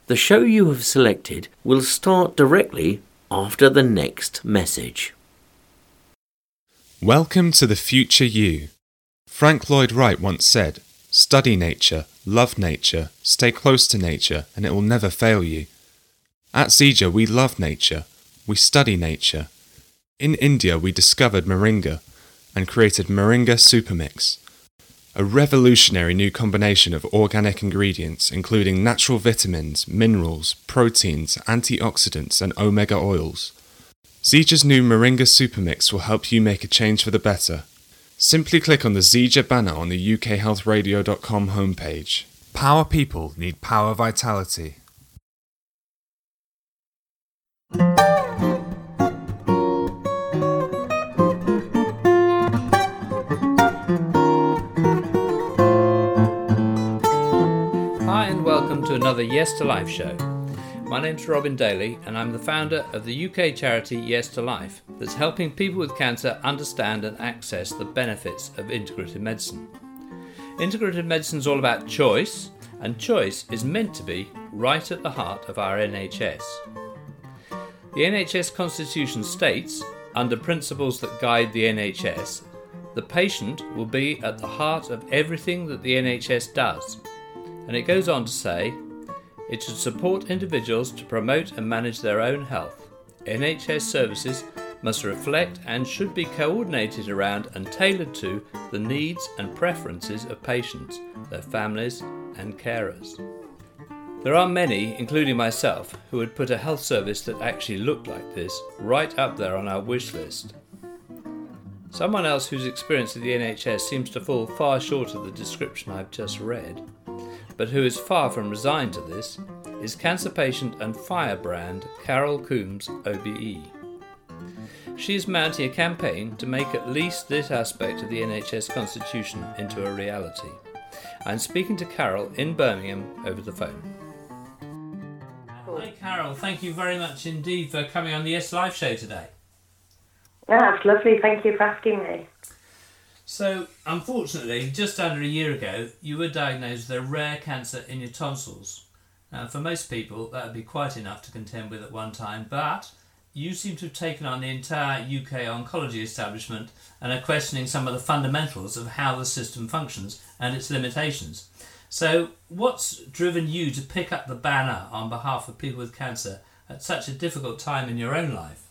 The show you have selected will start directly after the next message. Welcome to the future you. Frank Lloyd Wright once said, "Study nature, love nature, stay close to nature, and it will never fail you." At Zija, we love nature. We study nature. In India, we discovered moringa and created Moringa Supermix, a revolutionary new combination of organic ingredients including natural vitamins, minerals, proteins, antioxidants, and omega oils. Zija's new Moringa Supermix will help you make a change for the better. Simply click on the Zija banner on the ukhealthradio.com homepage. Power people need power vitality. Hi and welcome to another Yes to Life show. My name's Robin Daly and I'm the founder of the UK charity Yes to Life that's helping people with cancer understand and access the benefits of integrative medicine. Integrative medicine is all about choice, and choice is meant to be right at the heart of our NHS. The NHS Constitution states, under principles that guide the NHS, the patient will be at the heart of everything that the NHS does. And it goes on to say, it should support individuals to promote and manage their own health. NHS services must reflect and should be coordinated around and tailored to the needs and preferences of patients, their families and carers. There are many, including myself, who would put a health service that actually looked like this right up there on our wish list. Someone else whose experience of the NHS seems to fall far short of the description I've just read, but who is far from resigned to this, is cancer patient and firebrand Carol Coombs OBE. She is mounting a campaign to make at least this aspect of the NHS Constitution into a reality. I'm speaking to Carol in Birmingham over the phone. Hi Carol, thank you very much indeed for coming on the Yes Live show today. Yeah, that's lovely. Thank you for asking me. So, unfortunately, just under a year ago, you were diagnosed with a rare cancer in your tonsils. Now, for most people, that would be quite enough to contend with at one time, but you seem to have taken on the entire UK oncology establishment and are questioning some of the fundamentals of how the system functions and its limitations. So, what's driven you to pick up the banner on behalf of people with cancer at such a difficult time in your own life?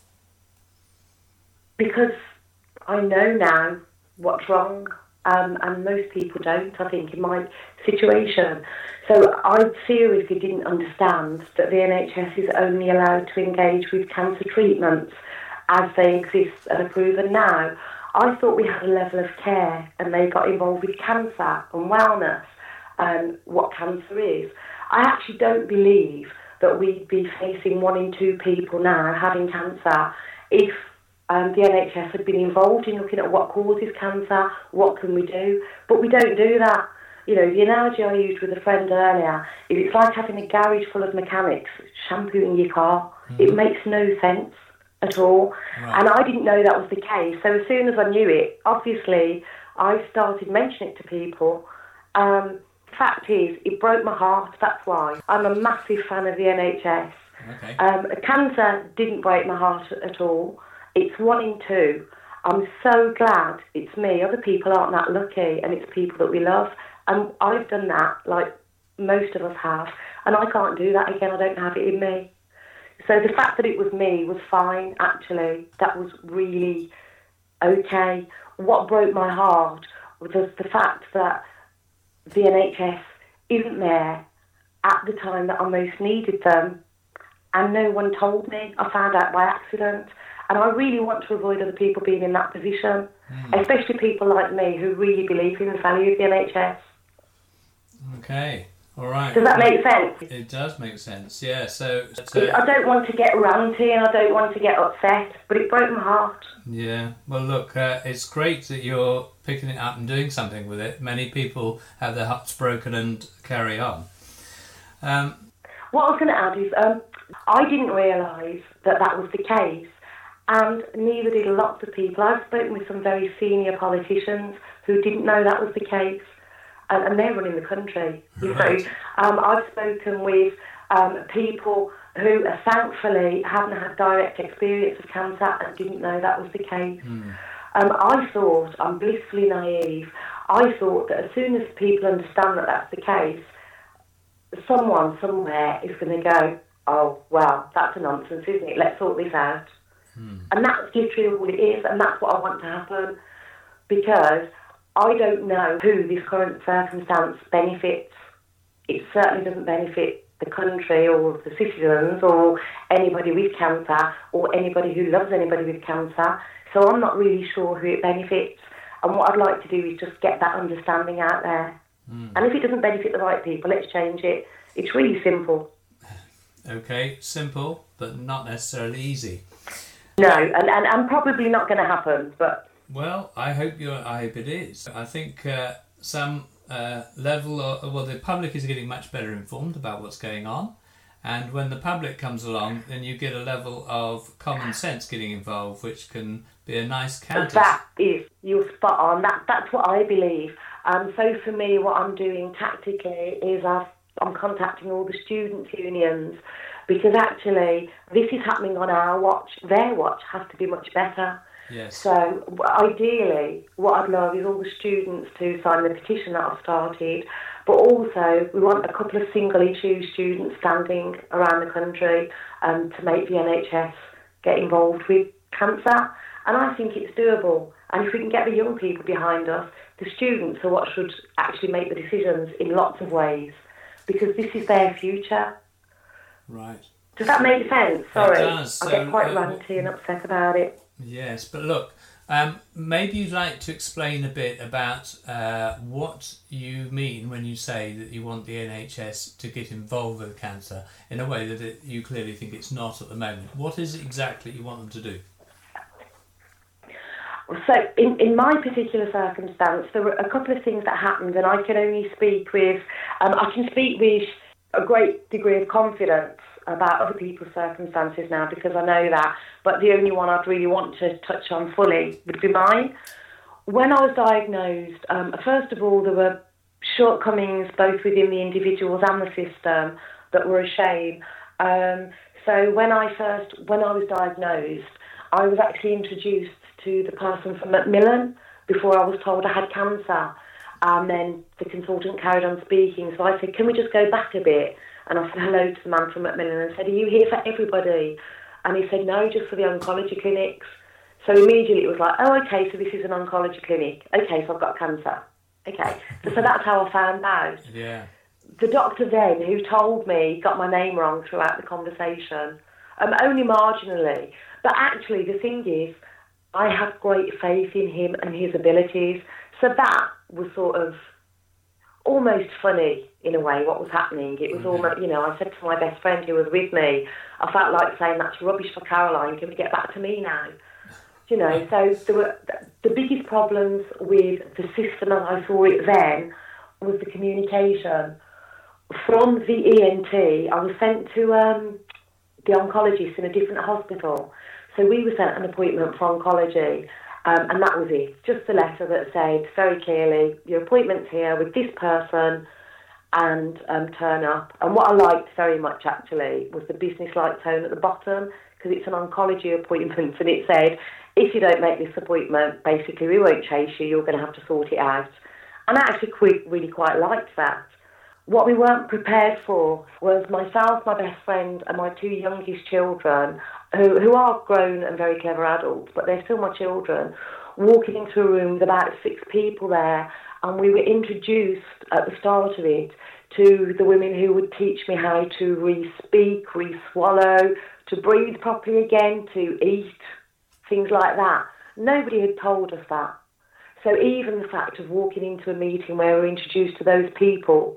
Because I know now what's wrong, and most people don't, I think, in my situation. So I seriously didn't understand that the NHS is only allowed to engage with cancer treatments as they exist and are proven now. I thought we had a level of care and they got involved with cancer and wellness and what cancer is. I actually don't believe that we'd be facing 1 in 2 people now having cancer if the NHS had been involved in looking at what causes cancer, what can we do, but we don't do that. You know, the analogy I used with a friend earlier is it's like having a garage full of mechanics shampooing your car. It makes no sense at all. Right. And I didn't know that was the case. So as soon as I knew it, obviously, I started mentioning it to people. Fact is, it broke my heart, that's why. I'm a massive fan of the NHS. Okay. Cancer didn't break my heart at all. It's 1 in 2. I'm so glad it's me. Other people aren't that lucky, and it's people that we love. And I've done that, like most of us have, and I can't do that again. I don't have it in me. So the fact that it was me was fine, actually. That was really okay. What broke my heart was the fact that the NHS isn't there at the time that I most needed them, and no one told me. I found out by accident. And I really want to avoid other people being in that position, especially people like me who really believe in the value of the NHS. Okay, all right. Does that make sense? It does make sense, yeah. So I don't want to get ranty and I don't want to get upset, but it broke my heart. Yeah, well look, it's great that you're picking it up and doing something with it. Many people have their hearts broken and carry on. What I was going to add is I didn't realise that was the case. And neither did lots of people. I've spoken with some very senior politicians who didn't know that was the case, and they're running the country. Right. So I've spoken with people who thankfully haven't had direct experience of cancer and didn't know that was the case. I thought, I'm blissfully naive, I thought that as soon as people understand that that's the case, someone somewhere is going to go, oh, well, that's a nonsense, isn't it? Let's sort this out. And that's literally all it is, and that's what I want to happen, because I don't know who this current circumstance benefits. It certainly doesn't benefit the country or the citizens or anybody with cancer or anybody who loves anybody with cancer. So I'm not really sure who it benefits. And what I'd like to do is just get that understanding out there. And if it doesn't benefit the right people, let's change it. It's really simple. Okay, simple, but not necessarily easy. No, and probably not going to happen, but... Well, I hope it is. I think some level of, the public is getting much better informed about what's going on, and when the public comes along, then you get a level of common sense getting involved, which can be a nice counter. That is, you're spot on. That's what I believe. So for me, what I'm doing tactically is I'm contacting all the students' unions, because actually this is happening on our watch. Their watch has to be much better. Yes. So ideally, what I'd love is all the students to sign the petition that I've started, but also we want a couple of single-issue students standing around the country to make the NHS get involved with cancer. And I think it's doable. And if we can get the young people behind us, the students are what should actually make the decisions in lots of ways, because this is their future. Right. Does that make sense? Sorry, It does. I get quite ranty and upset about it. Yes, but look, maybe you'd like to explain a bit about what you mean when you say that you want the NHS to get involved with cancer in a way that you clearly think it's not at the moment. What is it exactly you want them to do? So in my particular circumstance, there were a couple of things that happened, and I can only speak with, I can speak with a great degree of confidence about other people's circumstances now, because I know that, but the only one I'd really want to touch on fully would be mine. When I was diagnosed, first of all, there were shortcomings both within the individuals and the system that were a shame. So when I was diagnosed, I was actually introduced to the person from Macmillan before I was told I had cancer. And then the consultant carried on speaking. So I said, can we just go back a bit? And I said hello to the man from Macmillan and said, are you here for everybody? And he said, no, just for the oncology clinics. So immediately it was like, oh, okay, so this is an oncology clinic. Okay, so I've got cancer. Okay, so that's how I found out. Yeah. The doctor then, who told me, got my name wrong throughout the conversation, only marginally. But actually, the thing is, I have great faith in him and his abilities. So that was sort of almost funny in a way, what was happening. It was almost, I said to my best friend who was with me, I felt like saying, that's rubbish for Caroline, can we get back to me now? So there were the biggest problems with the system as I saw it then was the communication. From the ENT, I was sent to the oncologist in a different hospital. So we were sent an appointment for oncology, and that was it. Just a letter that said very clearly, your appointment's here with this person, and turn up. And what I liked very much, actually, was the business-like tone at the bottom, because it's an oncology appointment, and it said, if you don't make this appointment, basically we won't chase you, you're going to have to sort it out. And I actually really quite liked that. What we weren't prepared for was myself, my best friend, and my two youngest children, who are grown and very clever adults, but they're still my children, walking into a room with about 6 people there, and we were introduced at the start of it to the women who would teach me how to re-speak, re-swallow, to breathe properly again, to eat, things like that. Nobody had told us that. So even the fact of walking into a meeting where we're introduced to those people,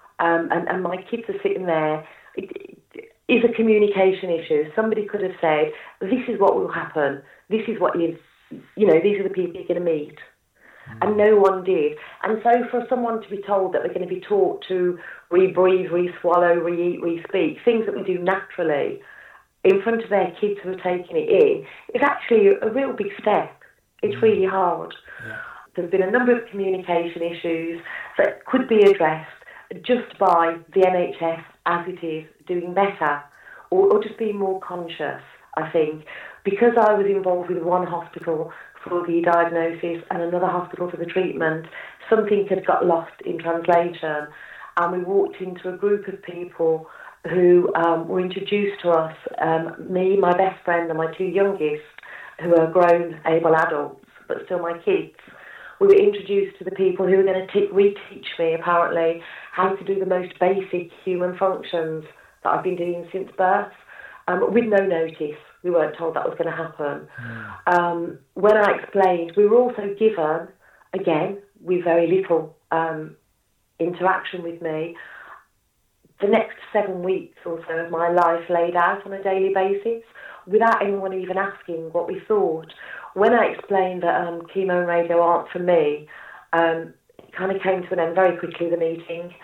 and my kids are sitting there, it is a communication issue. Somebody could have said, this is what will happen, this is what these are the people you're going to meet. And no one did. And so for someone to be told that they're going to be taught to re-breathe, re-swallow, re-eat, re-speak, things that we do naturally, in front of their kids who are taking it in, is actually a real big step. It's really hard. Yeah. There's been a number of communication issues that could be addressed just by the NHS as it is doing better, or just being more conscious, I think. Because I was involved with one hospital for the diagnosis and another hospital for the treatment, something had got lost in translation, and we walked into a group of people who were introduced to us, me, my best friend, and my two youngest, who are grown, able adults, but still my kids. We were introduced to the people who were going to reteach me, apparently, how to do the most basic human functions that I've been doing since birth, with no notice. We weren't told that was going to happen. When I explained, we were also given, again, with very little interaction with me, the next 7 weeks or so of my life laid out on a daily basis without anyone even asking what we thought. When I explained that chemo and radio aren't for me, it kind of came to an end very quickly, the meeting.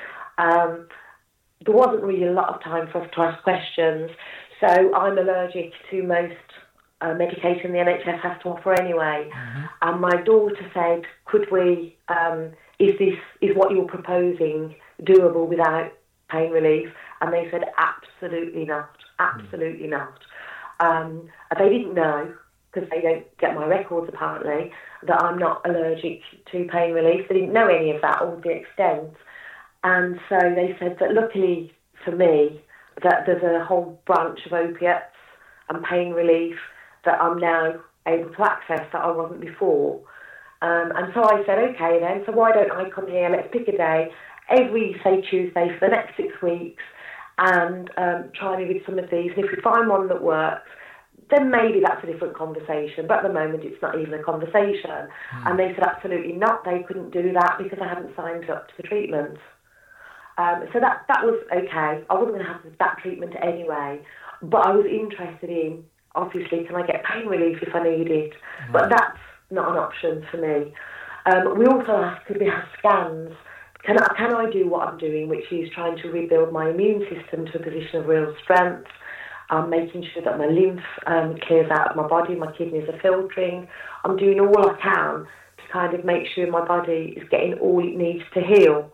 There wasn't really a lot of time for us to ask questions, so I'm allergic to most medication the NHS has to offer anyway. And my daughter said, could we, is what you're proposing doable without pain relief? And they said, absolutely not, absolutely not. They didn't know, because they don't get my records apparently, that I'm not allergic to pain relief. They didn't know any of that or the extent. And so they said that luckily for me, that there's a whole branch of opiates and pain relief that I'm now able to access that I wasn't before. And so I said, okay then, so why don't I come here, let's pick a day, every, say, Tuesday for the next 6 weeks, and try me with some of these. And if we find one that works, then maybe that's a different conversation. But at the moment, it's not even a conversation. And they said absolutely not. They couldn't do that because I hadn't signed up to the treatment. So that was okay. I wasn't going to have that treatment anyway. But I was interested in, obviously, can I get pain relief if I need it? But that's not an option for me. We also asked, could we have scans? Can I do what I'm doing, which is trying to rebuild my immune system to a position of real strength, making sure that my lymph clears out of my body, my kidneys are filtering. I'm doing all I can to kind of make sure my body is getting all it needs to heal.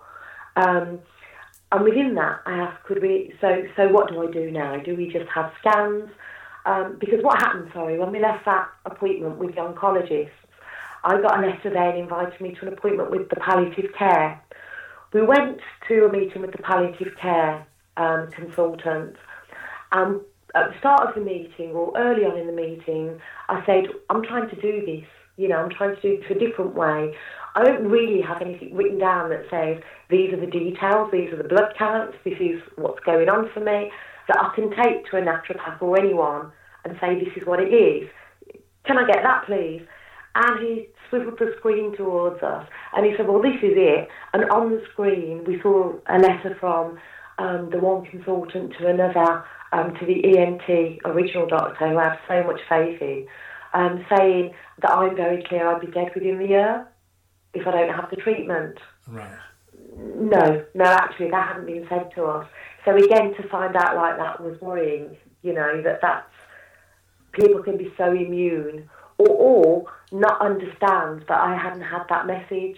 And within that, I asked, could we, so what do I do now? Do we just have scans? Because what happened, when we left that appointment with the oncologist, I got a letter then inviting me to an appointment with the palliative care. We went to a meeting with the palliative care consultant, and at the start of the meeting, or early on in the meeting, I said, I'm trying to do this, I'm trying to do it a different way. I don't really have anything written down that says, these are the details, these are the blood counts, this is what's going on for me, that I can take to a naturopath or anyone and say, this is what it is. Can I get that, please? And he swiveled the screen towards us, and he said, well, this is it. And on the screen, we saw a letter from the one consultant to another, to the ENT original doctor, who I have so much faith in, saying that I'm very clear I'd be dead within the year if I don't have the treatment. Right. No, actually, that hadn't been said to us. So again, to find out like that was worrying, that's people can be so immune or not understand that I hadn't had that message.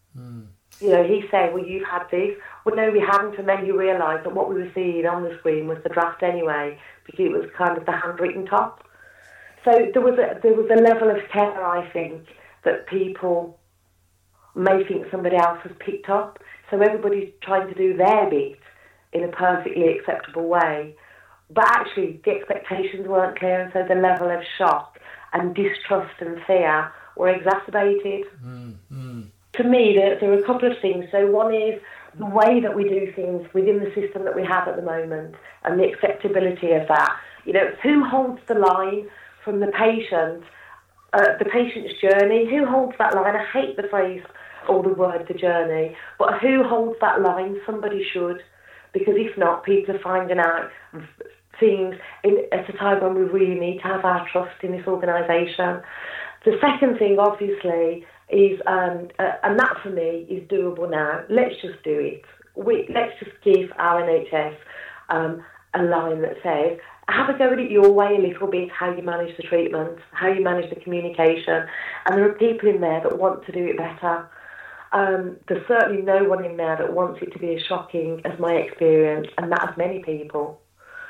He said, well, you've had this. Well, no, we hadn't. And then you realise that what we were seeing on the screen was the draft anyway, because it was kind of the handwritten top. So there was a level of care, I think, that people may think somebody else has picked up. So everybody's trying to do their bit in a perfectly acceptable way. But actually, the expectations weren't clear, and so the level of shock and distrust and fear were exacerbated. To me, there are a couple of things. So one is the way that we do things within the system that we have at the moment and the acceptability of that. Who holds the line from the patient, the patient's journey? Who holds that line? I hate the phrase or the word, the journey, but who holds that line? Somebody should, because if not, people are finding out things at a time when we really need to have our trust in this organisation. The second thing, obviously, is, and that for me is doable now. Let's just do it. Let's just give our NHS a line that says, have a go at it your way a little bit, how you manage the treatment, how you manage the communication. And there are people in there that want to do it better. There's certainly no one in there that wants it to be as shocking as my experience, and that of many people.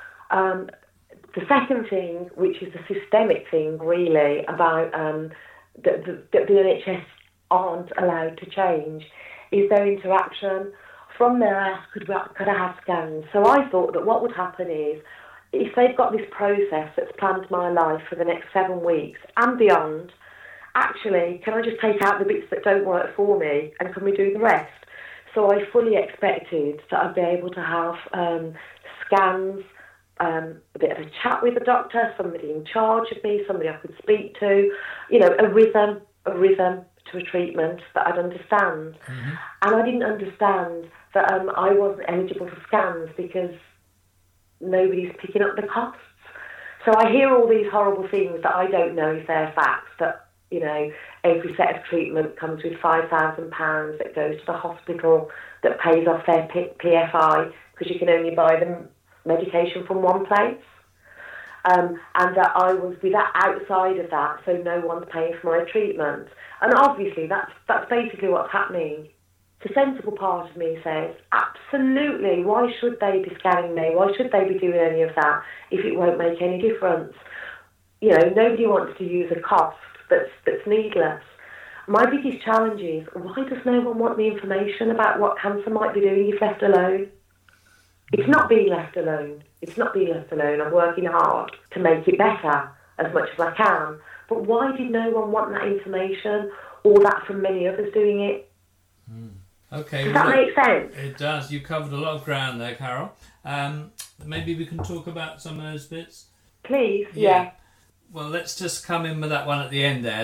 The second thing, which is the systemic thing, really, about that the NHS aren't allowed to change, is their interaction. From there, I asked, could I have scans? So I thought that what would happen is, if they've got this process that's planned my life for the next 7 weeks and beyond, actually, can I just take out the bits that don't work for me and can we do the rest? So I fully expected that I'd be able to have scans, a bit of a chat with the doctor, somebody in charge of me, somebody I could speak to, a rhythm to a treatment that I'd understand. Mm-hmm. And I didn't understand that I wasn't eligible for scans because nobody's picking up the costs. So I hear all these horrible things that I don't know if they're facts, that, every set of treatment comes with £5,000 that goes to the hospital that pays off their PFI because you can only buy them medication from one place. And that I was outside of that, so no one's paying for my treatment. And obviously that's basically what's happening. The sensible part of me says, absolutely, why should they be scanning me? Why should they be doing any of that if it won't make any difference? Nobody wants to use a cost that's needless. My biggest challenge is, why does no one want the information about what cancer might be doing if left alone? It's not being left alone. I'm working hard to make it better as much as I can. But why did no one want that information or that from many others doing it? Okay. Does that make sense? It does. You covered a lot of ground there, Carol. Maybe we can talk about some of those bits. Please, yeah. Well, let's just come in with that one at the end there.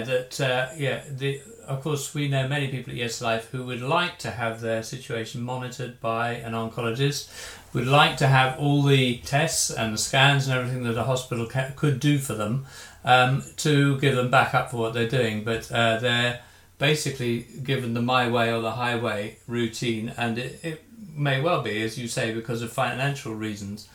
Of course, we know many people at Yes Life who would like to have their situation monitored by an oncologist, would like to have all the tests and the scans and everything that a hospital could do for them to give them back up for what they're doing. But they're basically given the my way or the highway routine, and it may well be, as you say, because of financial reasons.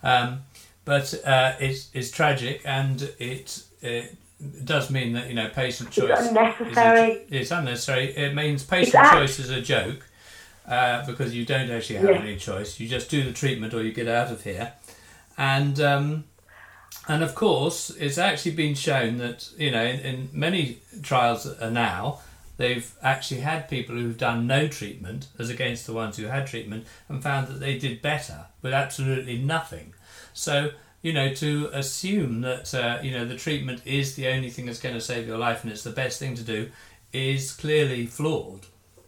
But it's tragic, and it does mean that patient choice. It's unnecessary. It's unnecessary. It means patient choice is a joke because you don't actually have any choice. You just do the treatment, or you get out of here. And of course, it's actually been shown that in many trials now, they've actually had people who've done no treatment as against the ones who had treatment, and found that they did better with absolutely nothing. So, to assume that, the treatment is the only thing that's going to save your life and it's the best thing to do is clearly flawed.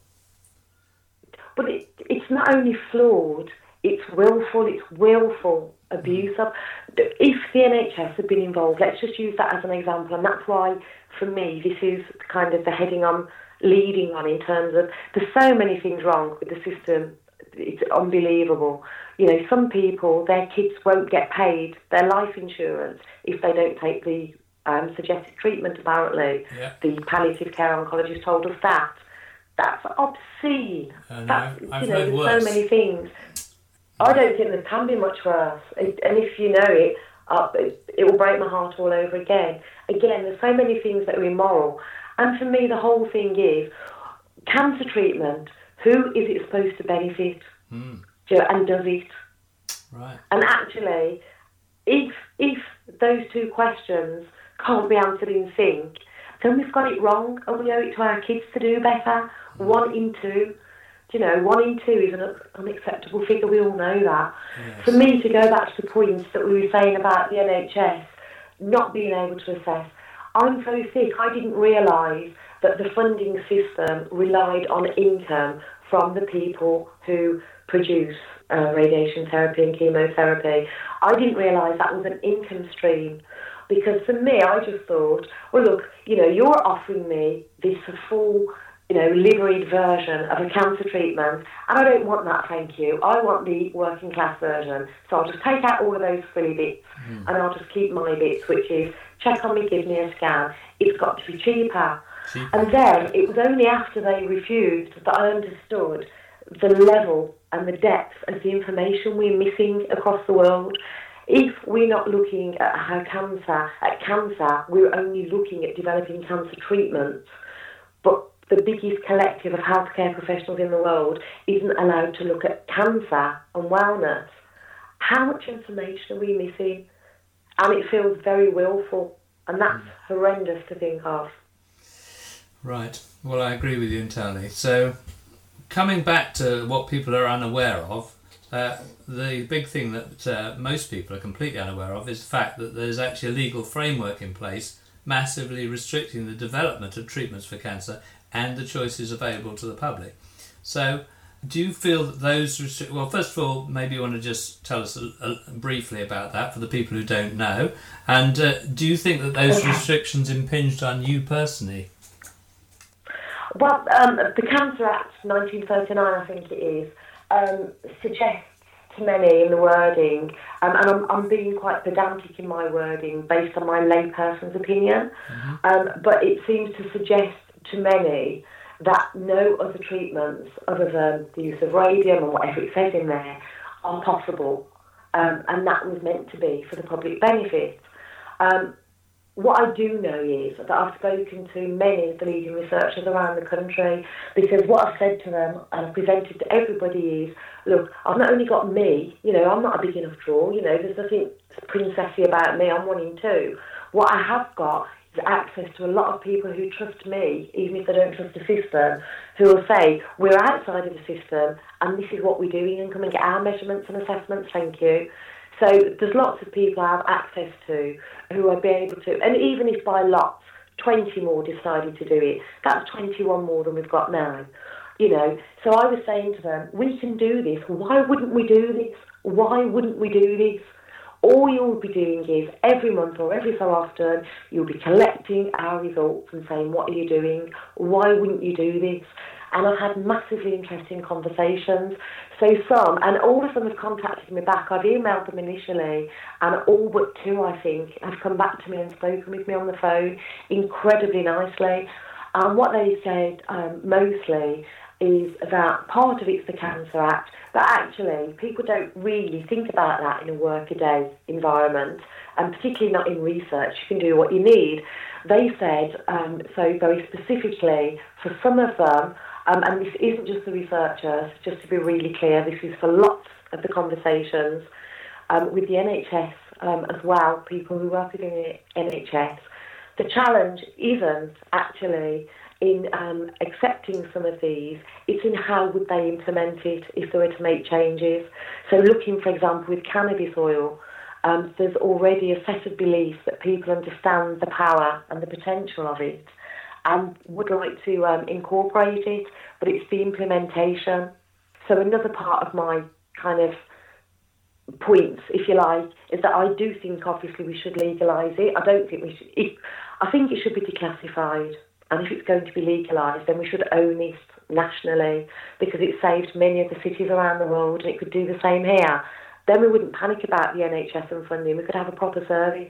But it's not only flawed, it's willful abuse of. If the NHS had been involved, let's just use that as an example, and that's why, for me, this is kind of the heading I'm leading on in terms of there's so many things wrong with the system. It's unbelievable. Some people, their kids won't get paid their life insurance if they don't take the suggested treatment, apparently. Yeah. The palliative care oncologist told us that. That's obscene. I've heard worse. So many things. I don't think there can be much worse. And if you know it, it will break my heart all over again. Again, there's so many things that are immoral. And for me, the whole thing is, cancer treatment, who is it supposed to benefit? And does it? Right. And actually, if those two questions can't be answered in sync, then we've got it wrong, and we owe it to our kids to do better. 1 in 2. 1 in 2 is an unacceptable figure, we all know that. Yes. For me, to go back to the point that we were saying about the NHS not being able to assess, I'm so sick, I didn't realise that the funding system relied on income from the people who produce radiation therapy and chemotherapy. I didn't realise that was an income stream, because for me, I just thought, well, look, you're offering me this full, liveried version of a cancer treatment, and I don't want that, thank you. I want the working class version. So I'll just take out all of those frilly bits, and I'll just keep my bits, which is check on me, give me a scan. It's got to be cheaper. And then it was only after they refused that I understood the level and the depth of the information we're missing across the world. If we're not looking at cancer, we're only looking at developing cancer treatments. But the biggest collective of healthcare professionals in the world isn't allowed to look at cancer and wellness. How much information are we missing? And it feels very willful, and that's horrendous to think of. Right. Well, I agree with you entirely. So, coming back to what people are unaware of, the big thing that most people are completely unaware of is the fact that there's actually a legal framework in place massively restricting the development of treatments for cancer and the choices available to the public. So, do you feel that those well, first of all, maybe you want to just tell us briefly about that for the people who don't know, and do you think that those restrictions impinged on you personally? Well, the Cancer Act 1939, I think it is, suggests to many in the wording, and I'm being quite pedantic in my wording based on my layperson's opinion, but it seems to suggest to many that no other treatments other than the use of radium and whatever it says in there are possible, and that was meant to be for the public benefit. What I do know is that I've spoken to many of the leading researchers around the country, because what I've said to them and I've presented to everybody is, look, I've not only got me, I'm not a big enough draw, there's nothing princessy about me, I'm 1 in 2. What I have got is access to a lot of people who trust me, even if they don't trust the system, who will say, we're outside of the system and this is what we're doing, and come and get our measurements and assessments, thank you. So there's lots of people I have access to who I'd be able to, and even if by lots 20 more decided to do it, that's 21 more than we've got now. So I was saying to them, we can do this. Why wouldn't we do this? Why wouldn't we do this? All you'll be doing is every month or every so often, you'll be collecting our results and saying, what are you doing? Why wouldn't you do this? And I've had massively interesting conversations. So some, and all of them have contacted me back. I've emailed them initially, and all but 2, I think, have come back to me and spoken with me on the phone incredibly nicely. And what they said mostly is that part of it's the Cancer Act, but actually people don't really think about that in a workaday environment, and particularly not in research. You can do what you need. They said, so very specifically, for some of them, and this isn't just the researchers, just to be really clear, this is for lots of the conversations with the NHS as well, people who work within the NHS. The challenge isn't actually in accepting some of these, it's in how would they implement it if they were to make changes. So looking, for example, with cannabis oil, there's already a set of beliefs that people understand the power and the potential of it and would like to incorporate it, but it's the implementation. So another part of my kind of points, if you like, is that I do think obviously we should legalise it. I don't think we should. I think it should be declassified, and if it's going to be legalised, then we should own it nationally, because it saved many of the cities around the world, and it could do the same here. Then we wouldn't panic about the NHS and funding. We could have a proper service.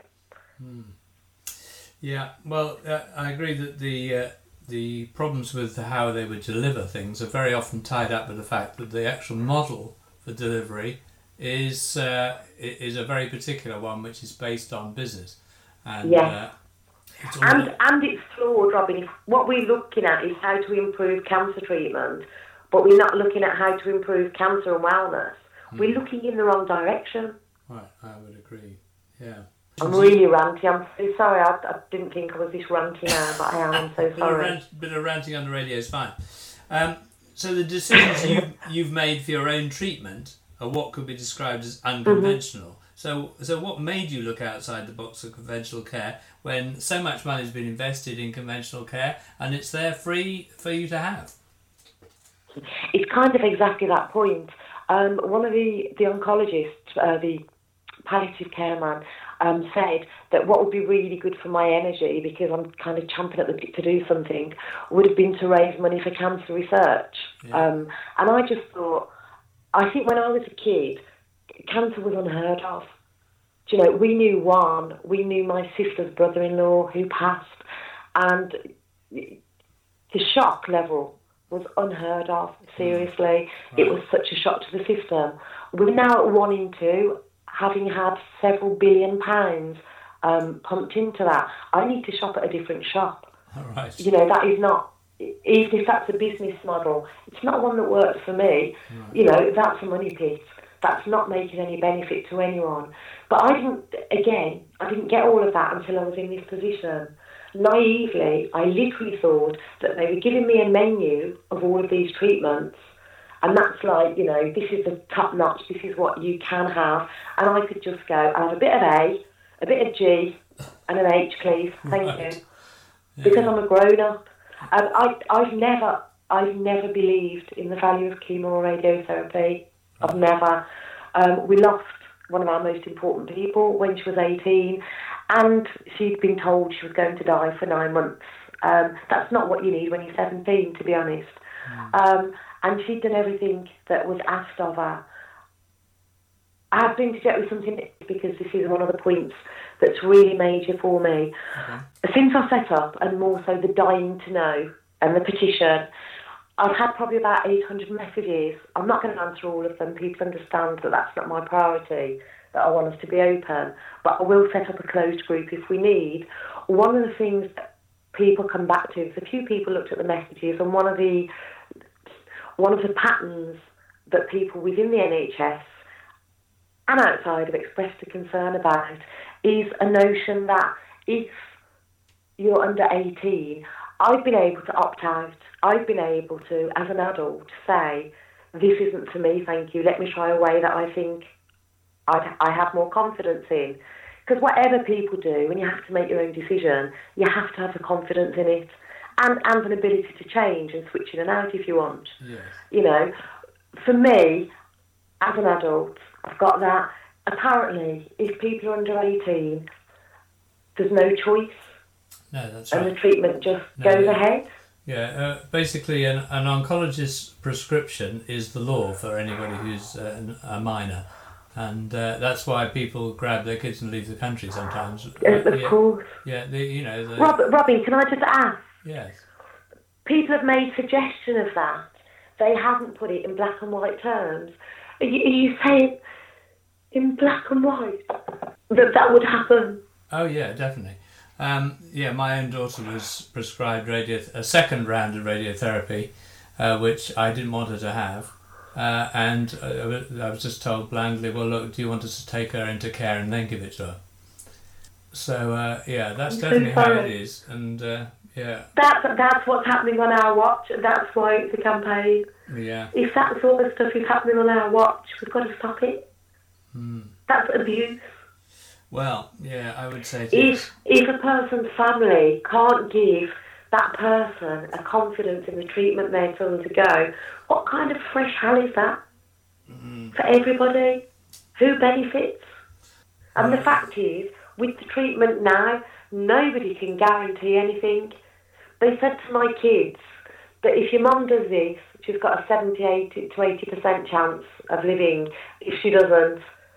Yeah, well, I agree that the problems with how they would deliver things are very often tied up with the fact that the actual model for delivery is a very particular one, which is based on business. And, and it's flawed, Robin. What we're looking at is how to improve cancer treatment, but we're not looking at how to improve cancer and wellness. We're looking in the wrong direction. Right, I would agree, yeah. I'm really ranty. I'm so sorry. I didn't think I was this ranty now, but I am. I'm so sorry. A bit of ranting on the radio is fine. So the decisions you've made for your own treatment are what could be described as unconventional. So what made you look outside the box of conventional care when so much money has been invested in conventional care and it's there free for you to have? It's kind of exactly that point. One of the oncologists, the palliative care man, said that what would be really good for my energy, because I'm kind of champing at the bit to do something, would have been to raise money for cancer research. Yeah. And I just thought, I think when I was a kid, cancer was unheard of. Do you know, we knew my sister's brother-in-law who passed, and the shock level was unheard of, seriously. Right. It was such a shock to the system. We're now at 1 in 2, having had several £billion pumped into that. I need to shop at a different shop. All right. That is not, even if that's a business model, it's not one that works for me. Right. You know, that's a money pit. That's not making any benefit to anyone. But I didn't get all of that until I was in this position. Naively, I literally thought that they were giving me a menu of all of these treatments, and that's like, you know, this is the top notch, this is what you can have, and I could just go, I'll have a bit of A, a bit of G, and an H, please, thank you, because I'm a grown-up. I've never believed in the value of chemo or radiotherapy. I've never. We lost one of our most important people when she was 18, and she'd been told she was going to die for 9 months. That's not what you need when you're 17, to be honest. And she'd done everything that was asked of her. I have to interject with something because this is one of the points that's really major for me. Okay. Since I set up, and more so the dying to know and the petition, I've had probably about 800 messages. I'm not going to answer all of them. People understand that that's not my priority, that I want us to be open. But I will set up a closed group if we need. One of the things that people come back to, a few people looked at the messages, and one of the patterns that people within the NHS and outside have expressed a concern about is a notion that if you're under 18, I've been able to opt out. I've been able to, as an adult, say, this isn't for me, thank you. Let me try a way that I think I have more confidence in. Because whatever people do, when you have to make your own decision, you have to have the confidence in it and an ability to change and switch in and out if you want. Yes. You know, for me, as an adult, I've got that. Apparently, if people are under 18, there's no choice. No, that's right. And the treatment just goes ahead. Yeah, basically an oncologist's prescription is the law for anybody who's a minor. And that's why people grab their kids and leave the country sometimes. Of course. Yeah, Robin, can I just ask? Yes. People have made suggestion of that. They haven't put it in black and white terms. Are you saying in black and white that would happen? Oh, yeah, definitely. My own daughter was prescribed a second round of radiotherapy, which I didn't want her to have. And I was just told blandly, well, look, do you want us to take her into care and then give it to her? So, that's definitely how it is. And, That's what's happening on our watch. That's why it's a campaign. Yeah. If that sort of stuff is happening on our watch, we've got to stop it. That's abuse. Well, yeah, I would say if a person's family can't give that person a confidence in the treatment they're going to go, what kind of fresh hell is that for everybody? Who benefits? And the fact is, with the treatment now, nobody can guarantee anything. They said to my kids that if your mum does this, she's got a 78 to 80% chance of living. If she doesn't,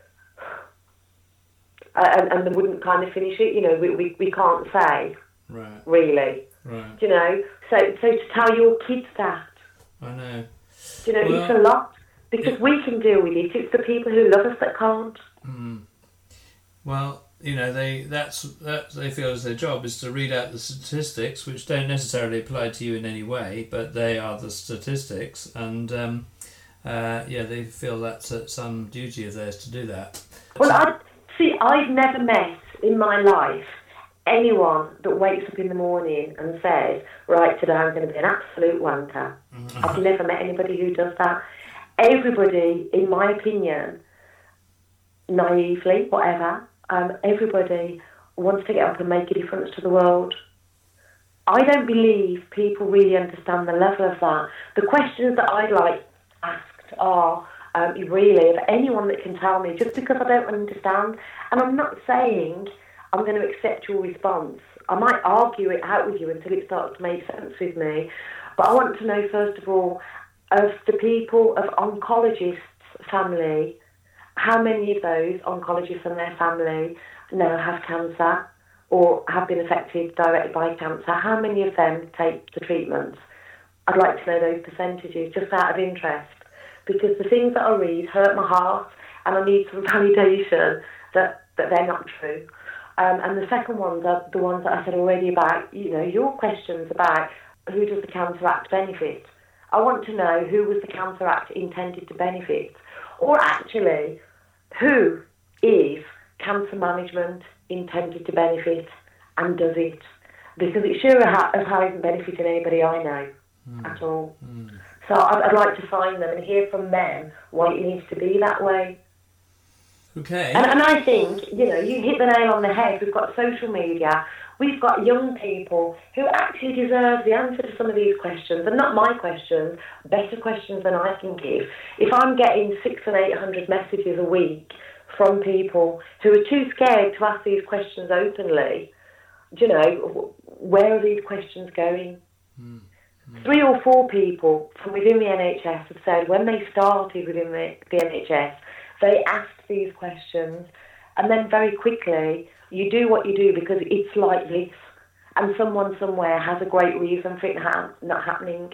and they wouldn't kind of finish it, you know, we can't say, right. Really. Right. Do you know? So to tell your kids that, I know. Do you know, it's a lot. Because we can deal with it. It's the people who love us that can't. Well, you know, they feel as their job is to read out the statistics, which don't necessarily apply to you in any way, but they are the statistics, and they feel that's some duty of theirs to do that. Well, I've never met in my life anyone that wakes up in the morning and says, right, today I'm going to be an absolute wanker. I've never met anybody who does that. Everybody, in my opinion, naively, whatever, everybody wants to get up and make a difference to the world. I don't believe people really understand the level of that. The questions that I'd like asked are, really, of anyone that can tell me, just because I don't understand. And I'm not saying I'm going to accept your response. I might argue it out with you until it starts to make sense with me. But I want to know, first of all, of the people, of oncologists' family, how many of those oncologists and their family now have cancer or have been affected directly by cancer? How many of them take the treatments? I'd like to know those percentages, just out of interest, because the things that I read hurt my heart, and I need some validation that they're not true. And the second ones are the ones that I said already about, you know, your questions about who does the Cancer Act benefit? I want to know who was the Cancer Act intended to benefit. Or actually, who is cancer management intended to benefit, and does it? Because it sure hasn't benefited anybody I know at all. So I'd like to find them and hear from them why it needs to be that way. Okay. And I think, you hit the nail on the head. We've got social media. We've got young people who actually deserve the answer to some of these questions, and not my questions, better questions than I can give. If I'm getting 600 and 800 messages a week from people who are too scared to ask these questions openly, where are these questions going? 3 or 4 people from within the NHS have said when they started within the NHS, they asked these questions, and then very quickly, you do what you do because it's like this, and someone somewhere has a great reason for it not happening,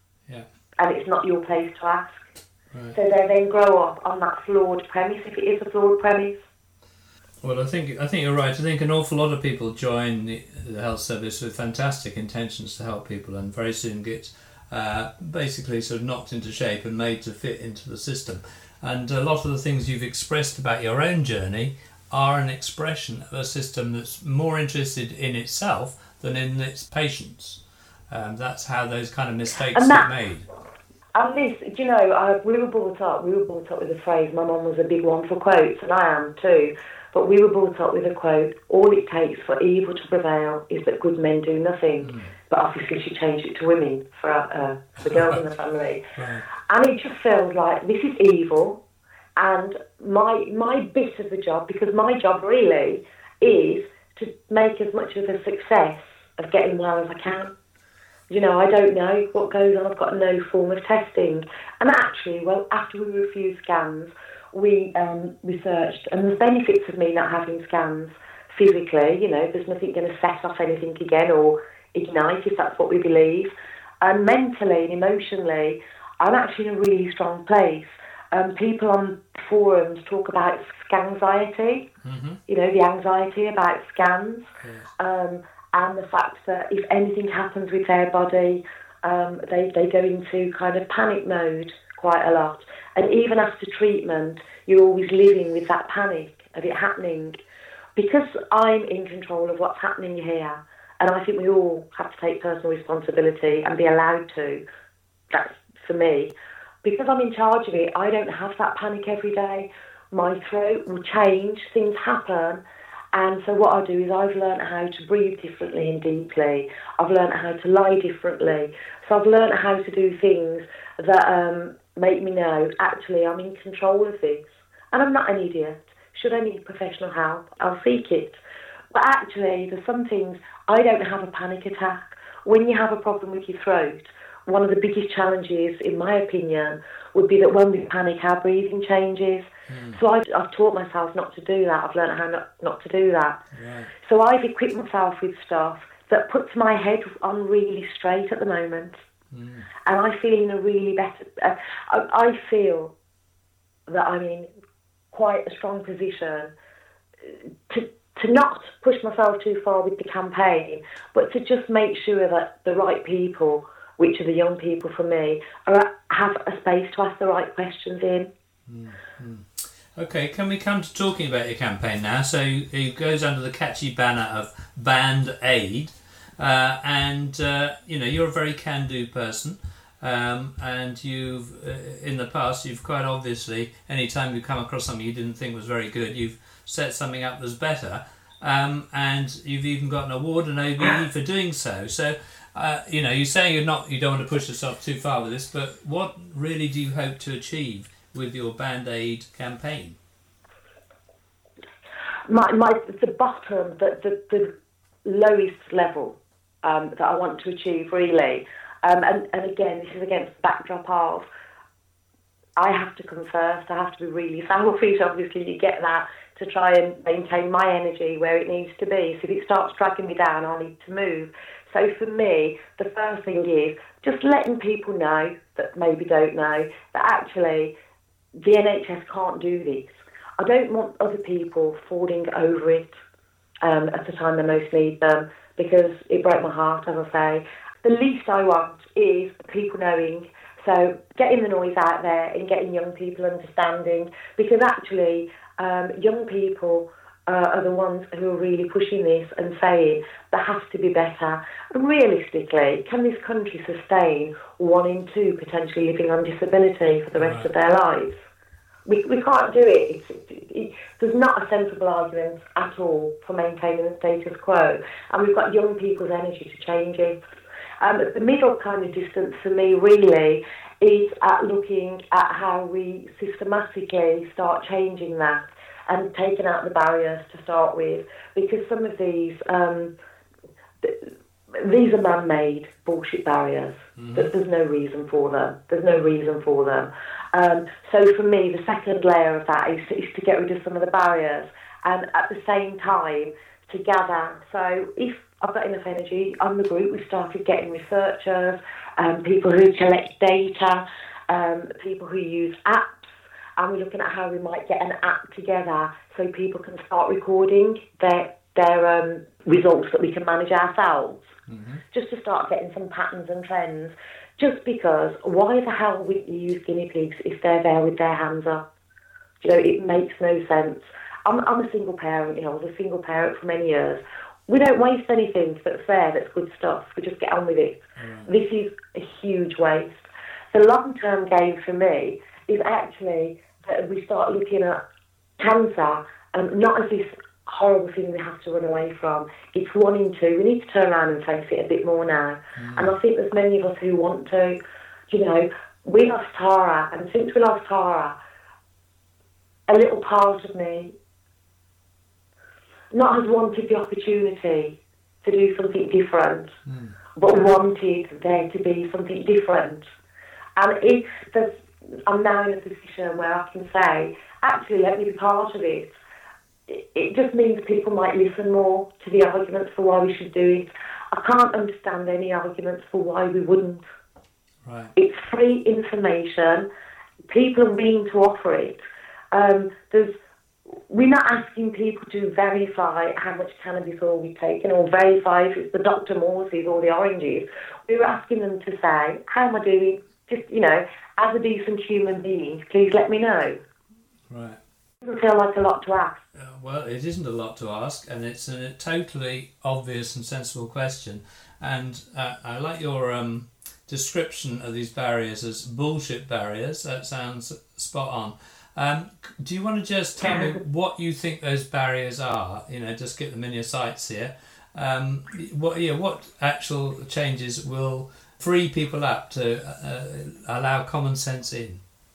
and it's not your place to ask. Right. So they then grow up on that flawed premise, if it is a flawed premise. Well, I think you're right. I think an awful lot of people join the health service with fantastic intentions to help people, and very soon get basically sort of knocked into shape and made to fit into the system. And a lot of the things you've expressed about your own journey are an expression of a system that's more interested in itself than in its patients. That's how those kind of mistakes get made. And this, we were brought up with a phrase. My mum was a big one for quotes, and I am too. But we were brought up with a quote: all it takes for evil to prevail is that good men do nothing. But obviously she changed it to women for the girls in the family. Right. And it just feels like this is evil. And my bit of the job, because my job really is to make as much of a success of getting well as I can. I don't know what goes on. I've got no form of testing. And actually, after we refused scans, we researched, and there's benefits of me not having scans physically. There's nothing going to set off anything again or ignite, if that's what we believe. And mentally and emotionally, I'm actually in a really strong place. People on forums talk about scanxiety, the anxiety about scans, and the fact that if anything happens with their body, they go into kind of panic mode quite a lot. And even after treatment, you're always living with that panic of it happening. Because I'm in control of what's happening here, and I think we all have to take personal responsibility and be allowed to, that's for me. Because I'm in charge of it, I don't have that panic every day. My throat will change, things happen. And so what I do is I've learned how to breathe differently and deeply. I've learned how to lie differently. So I've learned how to do things that make me know, actually, I'm in control of this. And I'm not an idiot. Should I need professional help, I'll seek it. But actually, there's some things, I don't have a panic attack. When you have a problem with your throat, one of the biggest challenges, in my opinion, would be that when we panic, our breathing changes. So I've taught myself not to do that. I've learned how not to do that. Right. So I've equipped myself with stuff that puts my head on really straight at the moment. And I feel in a really better... I feel that I'm in quite a strong position to not push myself too far with the campaign, but to just make sure that the right people, which are the young people for me, have a space to ask the right questions in. Okay, can we come to talking about your campaign now? So it goes under the catchy banner of Band Aid, and you're a very can-do person, and you've in the past you've quite obviously, anytime you come across something you didn't think was very good, you've set something up that's better, and you've even got an award, an OBE, for doing so. So. You say you don't want to push yourself too far with this, but what really do you hope to achieve with your Band Aid campaign? The bottom, the lowest level that I want to achieve, really, and again, this is against the backdrop of I have to come first. I have to be really selfish. Obviously, you get that to try and maintain my energy where it needs to be. So if it starts dragging me down, I need to move. So for me, the first thing is just letting people know that maybe don't know that actually the NHS can't do this. I don't want other people falling over it at the time they most need them, because it broke my heart, as I say. the least I want is people knowing. So getting the noise out there and getting young people understanding, because actually young people are the ones who are really pushing this and saying there has to be better. And realistically, can this country sustain 1 in 2 potentially living on disability for the rest of their lives? We can't do it. There's not a sensible argument at all for maintaining the status quo. And we've got young people's energy to change it. The middle kind of distance for me really is at looking at how we systematically start changing that and taking out the barriers to start with, because some of these are man-made bullshit barriers. There's no reason for them. So for me, the second layer of that is to get rid of some of the barriers, and at the same time to gather. So if I've got enough energy on the group, we started getting researchers, people who collect data, people who use apps, and we're looking at how we might get an app together so people can start recording their results that we can manage ourselves, just to start getting some patterns and trends. Just because, why the hell would you use guinea pigs if they're there with their hands up? It makes no sense. I'm a single parent, I was a single parent for many years. We don't waste anything that's there, that's good stuff. We just get on with it. This is a huge waste. The long-term game for me is actually that we start looking at cancer not as this horrible thing we have to run away from. It's 1 in 2. We need to turn around and face it a bit more now. And I think there's many of us who want to. We lost Tara, and since we lost Tara, a little part of me not has wanted the opportunity to do something different, but wanted there to be something different. And I'm now in a position where I can say, actually, let me be part of it. It just means people might listen more to the arguments for why we should do it. I can't understand any arguments for why we wouldn't. Right. It's free information. People are willing to offer it. We're not asking people to verify how much cannabis oil we've taken or verify if it's the Dr. Morse's or the oranges. We're asking them to say, how am I doing? Just, as a decent human being, please let me know. Right. It doesn't feel like a lot to ask. Well, it isn't a lot to ask, and it's a totally obvious and sensible question. And I like your description of these barriers as bullshit barriers. That sounds spot on. Do you want to just tell me what you think those barriers are? Just get them in your sights here. What actual changes will free people up to allow common sense in?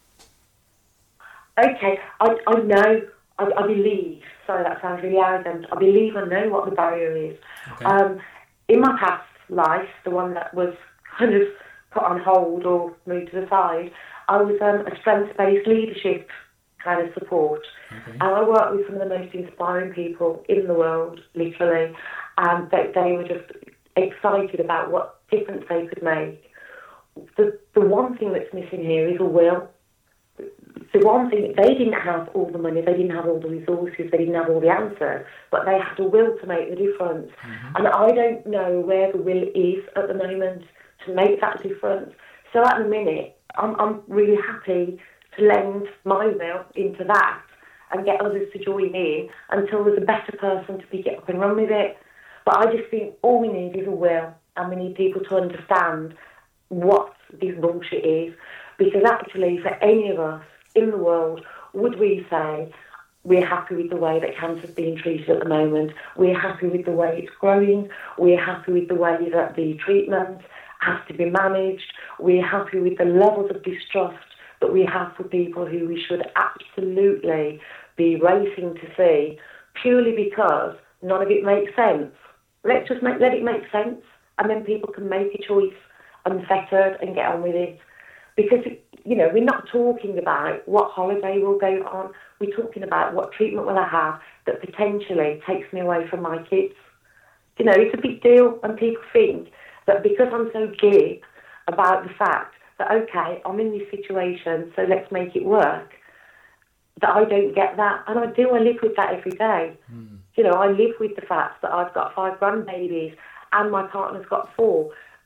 Okay, I know, I believe, sorry that sounds really arrogant, I believe I know what the barrier is. Okay. In my past life, the one that was kind of put on hold or moved to the side, I was a strengths-based leadership kind of support. Okay. And I worked with some of the most inspiring people in the world, literally, and they were just excited about what difference they could make. The one thing that's missing here is a will. The one thing, they didn't have all the money, they didn't have all the resources, they didn't have all the answers, but they had a will to make the difference. And I don't know where the will is at the moment to make that difference. So at the minute, I'm really happy to lend my will into that and get others to join in until there's a better person to pick it up and run with it. But I just think all we need is a will, and we need people to understand what this bullshit is. Because actually, for any of us in the world, would we say we're happy with the way that cancer's being treated at the moment? We're happy with the way it's growing. We're happy with the way that the treatment has to be managed. We're happy with the levels of distrust that we have for people who we should absolutely be racing to see, purely because none of it makes sense. Let's just let it make sense, and then people can make a choice unfettered and get on with it. Because, we're not talking about what holiday we'll go on. We're talking about what treatment will I have that potentially takes me away from my kids. It's a big deal, and people think that because I'm so glib about the fact that, okay, I'm in this situation, so let's make it work, that I don't get that. And I do, I live with that every day. I live with the fact that I've got 5 grandbabies and my partner's got 4.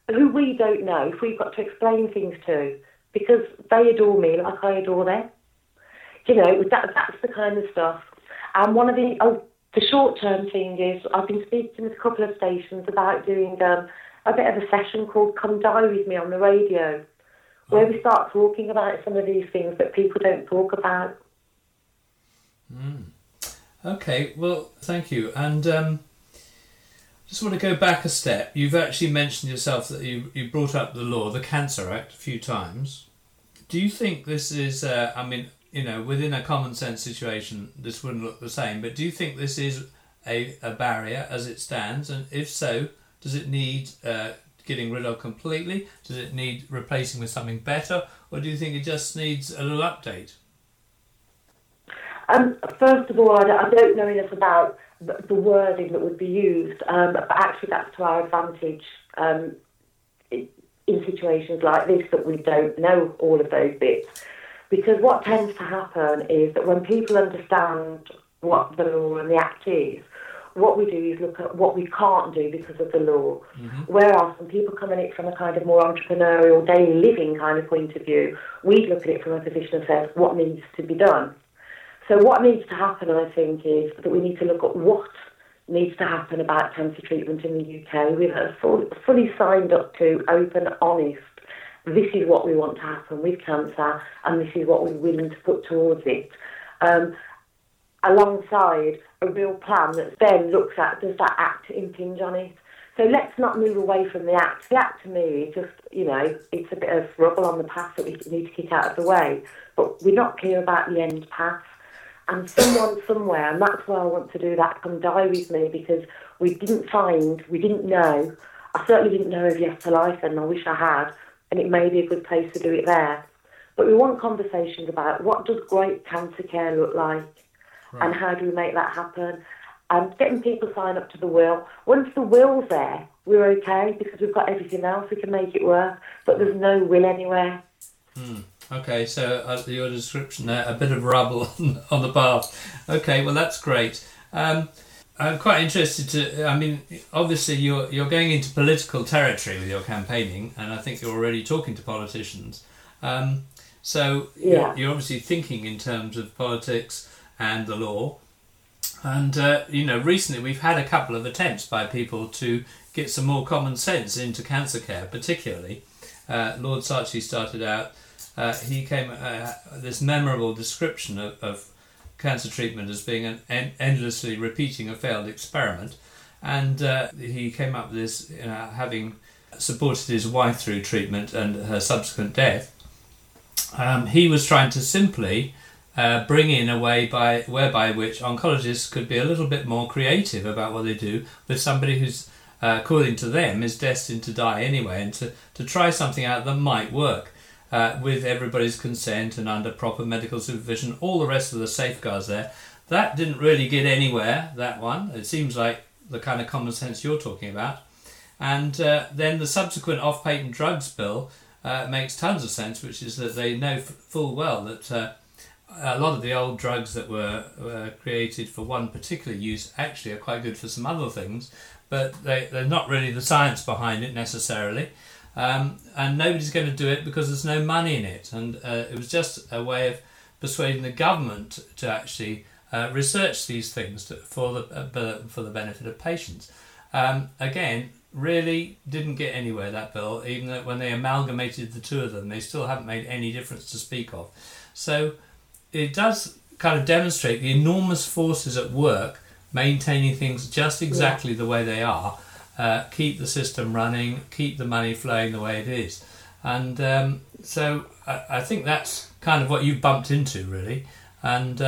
who we don't know, if we've got to explain things to, because they adore me like I adore them. You know, that's the kind of stuff. And one of the short-term thing is I've been speaking with a couple of stations about doing a bit of a session called Come Die With Me on the radio, where we start talking about some of these things that people don't talk about. Okay, well, thank you. And just want to go back a step. You've actually mentioned yourself that you brought up the law, the Cancer Act, a few times. Do you think this is, I mean, you know, within a common sense situation, this wouldn't look the same, but do you think this is a barrier as it stands? And if so, does it need getting rid of completely? Does it need replacing with something better? Or do you think it just needs a little update? First of all, I don't know enough about the wording that would be used, but actually that's to our advantage in situations like this, that we don't know all of those bits. Because what tends to happen is that when people understand what the law and the Act is, what we do is look at what we can't do because of the law. Whereas when people come at it from a kind of more entrepreneurial, daily living kind of point of view, we look at it from a position of saying what needs to be done. So what needs to happen, I think, is that we need to look at what needs to happen about cancer treatment in the UK. We've fully signed up to open, honest, this is what we want to happen with cancer, and this is what we're willing to put towards it. Alongside a real plan that then looks at, does that Act impinge on it? So let's not move away from the Act. The Act, to me, is just, you know, it's a bit of rubble on the path that we need to kick out of the way. But we're not clear about the end path. And someone somewhere, and that's why I want to do that Come Die With Me, because we didn't know. I certainly didn't know of Yes to Life, and I wish I had, and it may be a good place to do it there. But we want conversations about what does great cancer care look like, and how do we make that happen? And getting people signed up to the will. Once the will's there, we're okay, because we've got everything else, we can make it work, but there's no will anywhere. Okay, so your description there, a bit of rubble on the path. Okay, well, that's great. I'm quite interested to, I mean, obviously you're going into political territory with your campaigning, and I think you're already talking to politicians. So you're obviously thinking in terms of politics and the law. And, you know, recently we've had a couple of attempts by people to get some more common sense into cancer care, particularly. Lord Saatchi started out, he came this memorable description of cancer treatment as being an endlessly repeating a failed experiment, and he came up with this, having supported his wife through treatment and her subsequent death. He was trying to simply bring in a way whereby which oncologists could be a little bit more creative about what they do with somebody who's, according to them, is destined to die anyway, and to try something out that might work. With everybody's consent and under proper medical supervision, all the rest of the safeguards there. That didn't really get anywhere, that one. It seems like the kind of common sense you're talking about. And then the subsequent off-patent drugs bill makes tons of sense, which is that they know full well that a lot of the old drugs that were created for one particular use actually are quite good for some other things, but they're not really the science behind it necessarily. And nobody's going to do it because there's no money in it, and it was just a way of persuading the government to actually research these things for the benefit of patients. Again, really didn't get anywhere, that bill, even though when they amalgamated the two of them, they still haven't made any difference to speak of. So it does kind of demonstrate the enormous forces at work maintaining things just exactly the way they are. Keep the system running, keep the money flowing the way it is. And so I think that's kind of what you've bumped into, really. And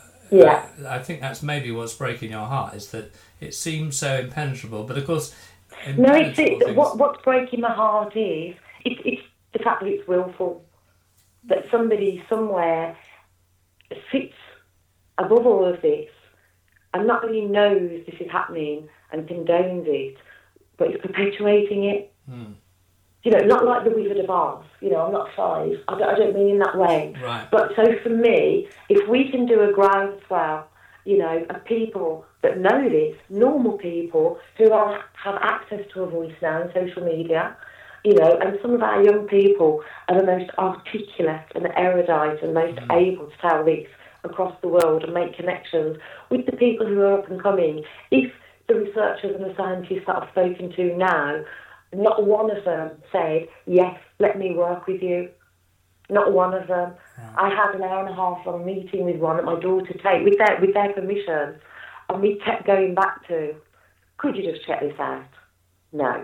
I think that's maybe what's breaking your heart, is that it seems so impenetrable. But of course... No, what's breaking my heart is it's the fact that it's willful. That somebody somewhere sits above all of this and not only knows this is happening and condones it, but it's perpetuating it. You know, not like the Wizard of Oz. You know, I'm not 5. I don't mean in that way. Right. But so for me, if we can do a groundswell, you know, of people that know this, normal people who have access to a voice now in social media, and some of our young people are the most articulate and erudite and most able to tell this across the world and make connections with the people who are up and coming. If the researchers and the scientists that I've spoken to now, not one of them said, yes, let me work with you. Not one of them. Yeah. I had an hour and a half long meeting with one that my daughter take with their permission, and we kept going back to, could you just check this out? No.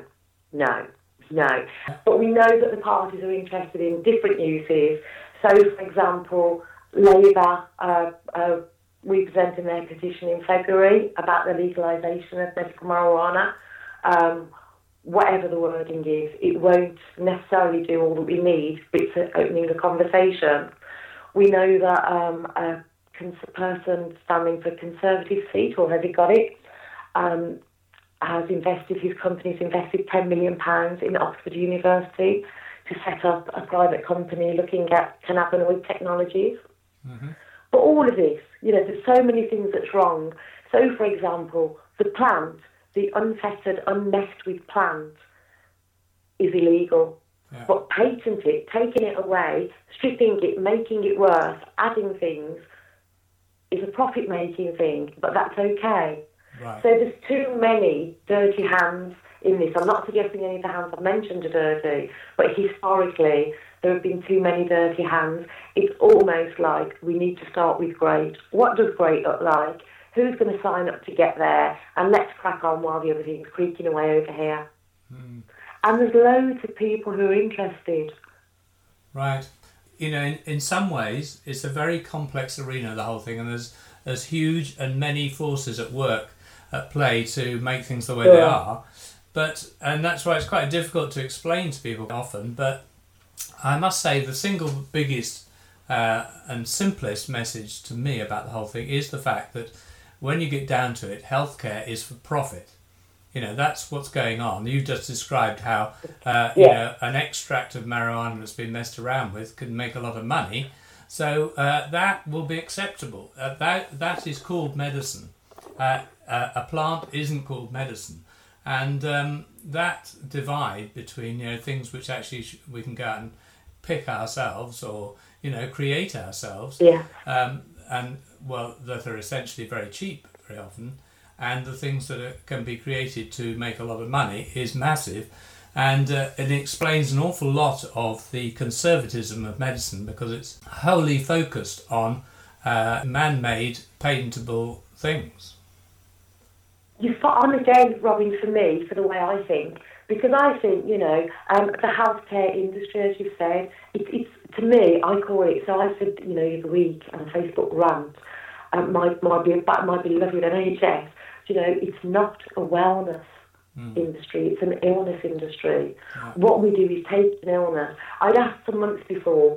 But we know that the parties are interested in different uses. So, for example, Labour representing their petition in February about the legalisation of medical marijuana. Whatever the wording is, it won't necessarily do all that we need, but it's opening a conversation. We know that a person standing for Conservative seat, or has he got it, his company's invested £10 million in Oxford University to set up a private company looking at cannabinoid technologies. Mm-hmm. But all of this, there's so many things that's wrong. So, for example, the plant, the unfettered, unmessed with plant, is illegal. Yeah. But patent it, taking it away, stripping it, making it worse, adding things, is a profit-making thing, but that's okay. Right. So there's too many dirty hands in this. I'm not suggesting any of the hands I've mentioned are dirty, but historically there have been too many dirty hands. It's almost like we need to start with great. What does great look like? Who's going to sign up to get there? And let's crack on while the other thing's creaking away over here. Mm. And there's loads of people who are interested. Right. In some ways, it's a very complex arena, the whole thing, and there's huge and many forces at work, at play to make things the way they are. And that's why it's quite difficult to explain to people often. But I must say the single biggest and simplest message to me about the whole thing is the fact that when you get down to it, healthcare is for profit. That's what's going on. You just described how an extract of marijuana that's been messed around with can make a lot of money. So that will be acceptable. That is called medicine. A plant isn't called medicine. And that divide between things which actually we can go out and pick ourselves or create ourselves, that are essentially very cheap very often, and the things that can be created to make a lot of money is massive, and it explains an awful lot of the conservatism of medicine, because it's wholly focused on man-made, patentable things. You're spot on again, Robin, for me, for the way I think, because I think, the healthcare industry, as you said, it's to me, I call it, so I said, the other week on a Facebook rant, my beloved NHS, it's not a wellness industry, it's an illness industry. Yeah. What we do is take an illness. I'd asked some months before,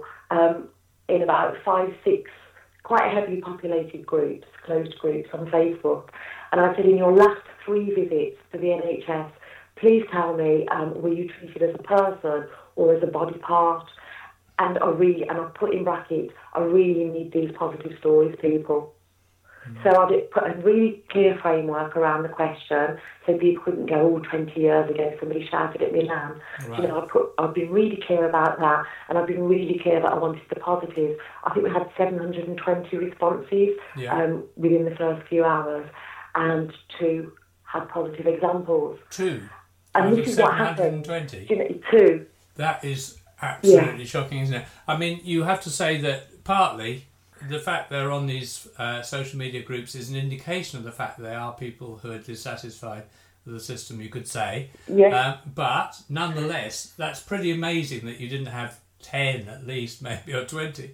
in about 5, 6 quite heavily populated groups, closed groups on Facebook, and I said, in your last 3 visits to the NHS, please tell me, were you treated as a person or as a body part? And I put in brackets, I really need these positive stories, people. So I put a really clear framework around the question, so people couldn't go, 20 years ago somebody shouted at me now. Right. I've been really clear about that, and I've been really clear that I wanted the positives. I think we had 720 responses within the first few hours, and 2 had positive examples. 2? And this is what happened. 720? 2. That is absolutely shocking, isn't it? I mean, you have to say that partly the fact they're on these social media groups is an indication of the fact that they are people who are dissatisfied with the system, you could say. Yeah. But nonetheless, that's pretty amazing that you didn't have 10 at least, maybe, or 20.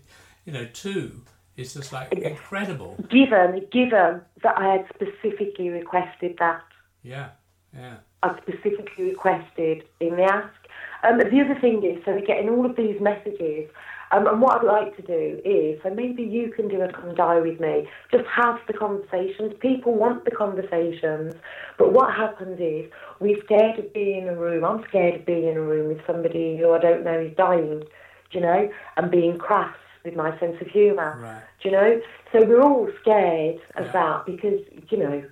2 is just incredible. Given that I had specifically requested that. Yeah. I specifically requested in the ask. The other thing is, so we're getting all of these messages, and what I'd like to do is, so maybe you can do a come die with me, just have the conversations. People want the conversations, but what happens is, we're scared of being in a room. I'm scared of being in a room with somebody who I don't know is dying, and being crass with my sense of humour, right. So we're all scared of that, because,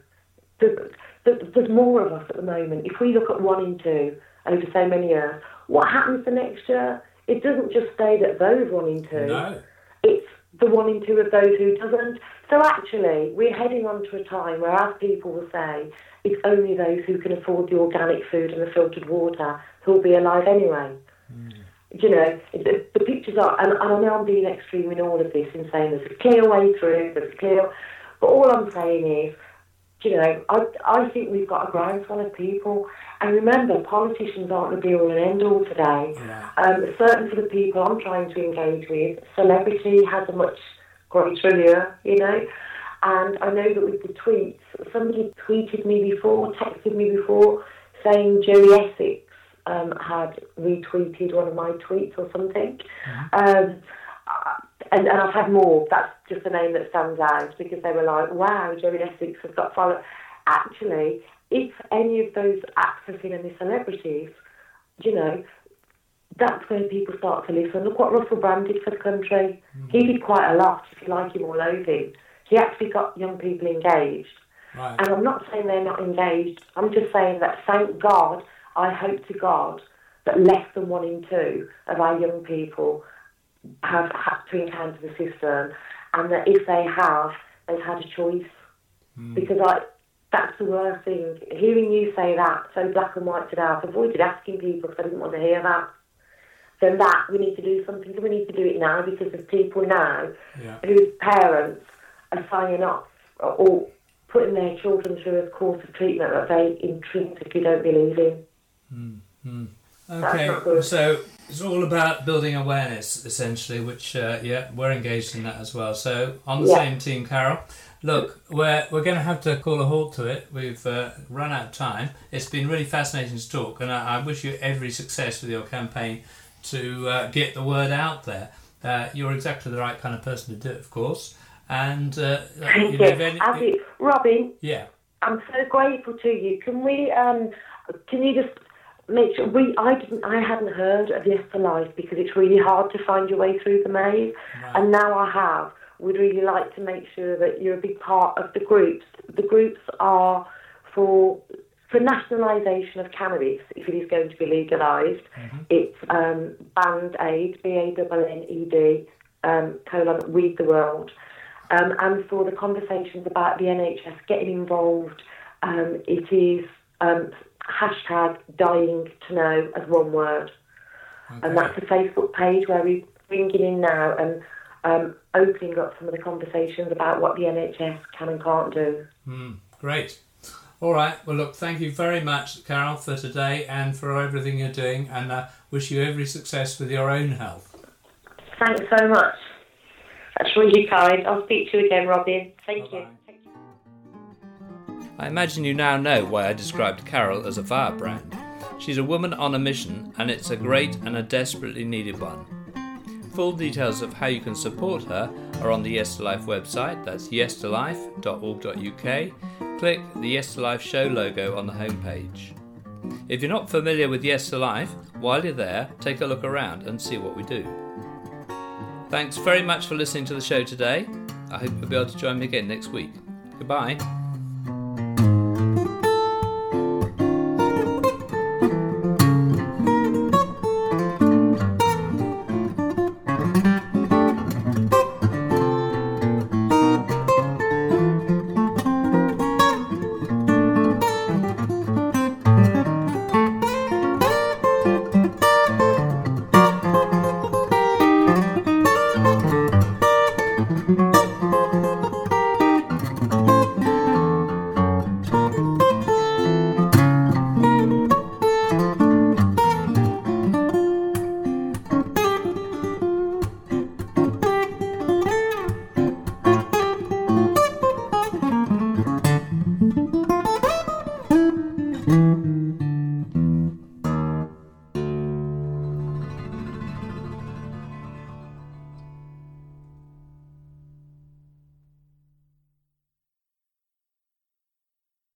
there's more of us at the moment. If we look at 1 in 2 over so many years, what happens the next year, it doesn't just stay that those 1 in 2. No. It's the 1 in 2 of those who doesn't. So actually, we're heading on to a time where, as people will say, it's only those who can afford the organic food and the filtered water who will be alive anyway. You know, the pictures are, and I know I'm being extreme in all of this in saying there's a clear way through, but all I'm saying is, you know, I think we've got a groundswell of people. And remember, politicians aren't the be-all and end-all today. Yeah. Certainly for the people I'm trying to engage with, celebrity has a much greater allure, you know. And I know that with the tweets, somebody tweeted me before, texted me before, saying Joey Essex had retweeted one of my tweets or something. And I've had more. That's just a name that stands out because they were like, wow, Joey Essex has got followers. Actually, if any of those actors in any celebrities, you know, that's where people start to listen. Look what Russell Brand did for the country. He did quite a lot, if you like him or loathe him. He actually got young people engaged. Right. And I'm not saying they're not engaged. I'm just saying that, thank God, I hope to God, that less than 1 in 2 of our young people have had to encounter the system, and that if they have, they've had a choice. Because that's the worst thing. Hearing you say that so black and white today, I've avoided asking people because I didn't want to hear that. Then that, we need to do something, and we need to do it now because there's people now whose parents are signing up or putting their children through a course of treatment that they intrinsically don't believe in. Okay, so it's all about building awareness, essentially, which, we're engaged in that as well. So, on the same team, Carol, look, we're going to have to call a halt to it. We've run out of time. It's been really fascinating to talk, and I wish you every success with your campaign to get the word out there. You're exactly the right kind of person to do it, of course. And Thank you. Robin, I'm so grateful to you. Can you just make sure I hadn't heard of Yes to Life because it's really hard to find your way through the maze, and now I have. We'd really like to make sure that you're a big part of the groups. The groups are for nationalisation of cannabis, if it is going to be legalised. It's Band-Aid, BANNED, Weed the World. And for the conversations about the NHS getting involved, it is hashtag dying to know as one word. And that's a Facebook page where we're bringing in now and opening up some of the conversations about what the NHS can and can't do. Great. All right. Well, look, thank you very much, Carol, for today and for everything you're doing, and wish you every success with your own health. Thanks so much. That's really kind. I'll speak to you again, Robin. Thank you. I imagine you now know why I described Carol as a firebrand. She's a woman on a mission, and it's a great and a desperately needed one. Full details of how you can support her are on the Yes to Life website. That's yestolife.org.uk. Click the Yes to Life show logo on the homepage. If you're not familiar with Yes to Life, while you're there, take a look around and see what we do. Thanks very much for listening to the show today. I hope you'll be able to join me again next week. Goodbye.